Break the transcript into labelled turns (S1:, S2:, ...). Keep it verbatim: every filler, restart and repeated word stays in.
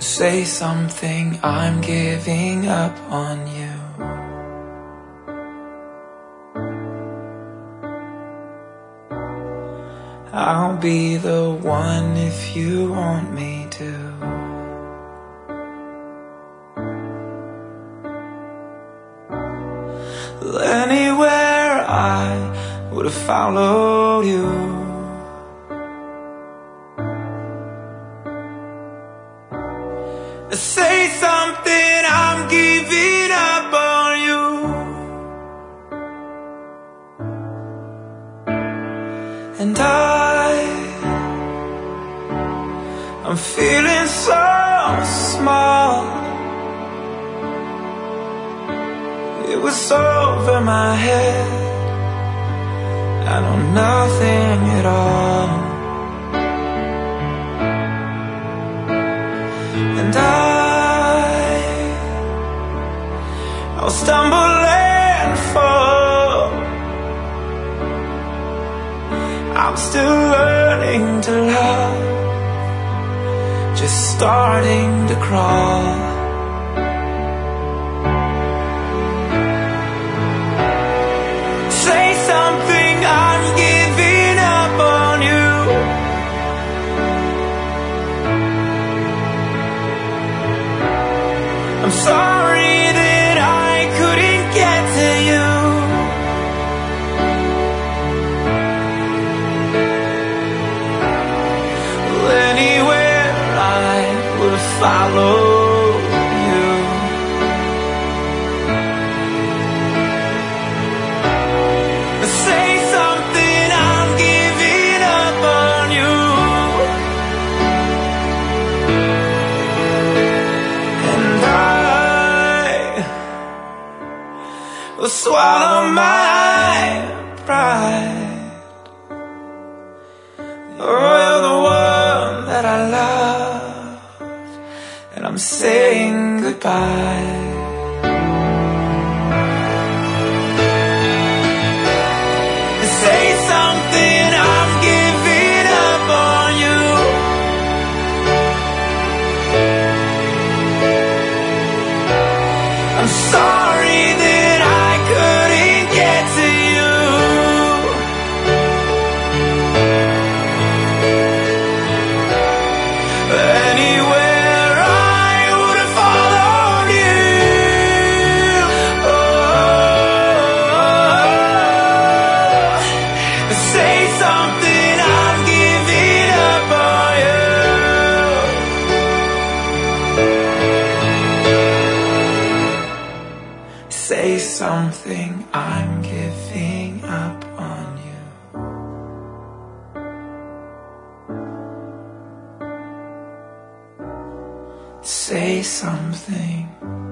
S1: Say something, I'm giving up on you. I'll be the one if you want me to. Anywhere I would have followed you. Say something, I'm giving up on you. And I, I'm feeling so small. It was over my head, I know nothing at all. And I, I'll stumble and fall. I'm still learning to love, just starting to crawl. Say something, I'm giving up on you. I'm sorry that I couldn't get to you. Anywhere I will follow you. Say something, I'm giving up on you. And I will swallow my pride. Oh, you're the one that I love, and I'm saying goodbye. Say something, I'm giving up on you. I'm sorry that I couldn't get to you. Anywhere I would have followed you. Oh, say something, I'm giving up on you. Say something, I'm giving up on you. Say something.